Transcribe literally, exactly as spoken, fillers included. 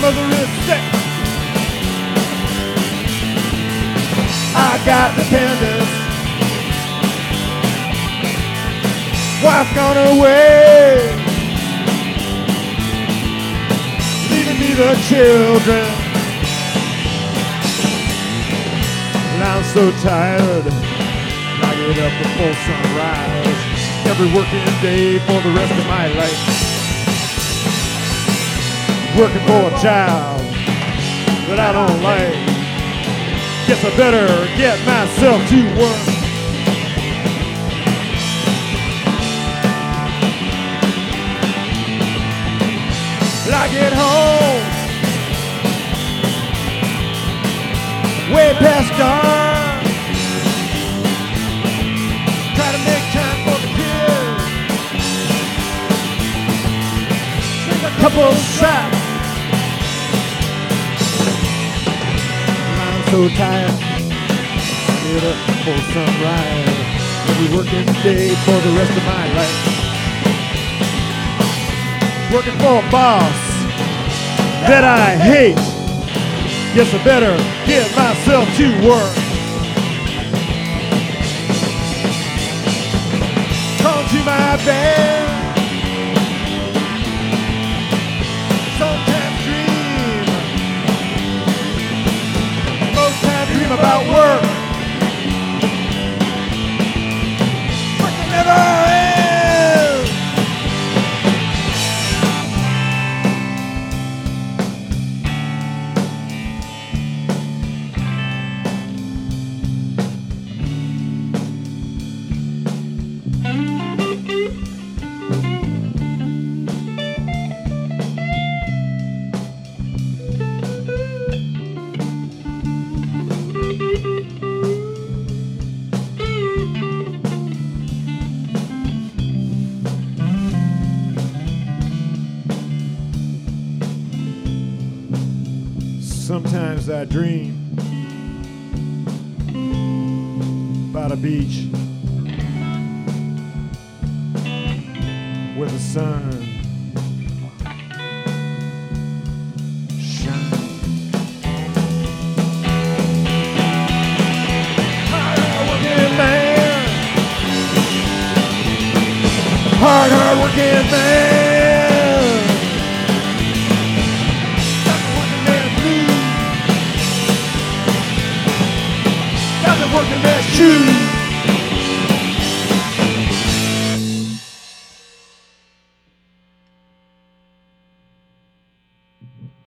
mother is sick. I got dependents. Wife gone away, leaving me the children. And I'm so tired, I get up before sunrise every working day for the rest of my life. Working for a job that I don't like. Guess I better get myself to work. I get home way past dark. Try to make time for the kids. Take a couple of shots. I'm so tired. Get up before sunrise every working day for the rest of my life. Working for a boss that I hate. Guess I better get myself to work. Come to my bed. Sometimes dream. Most times dream about work. Work never ends. Sometimes I dream about a beach where the sun shines. Hard, hard working man. Hard, hard working man. Working their shoes.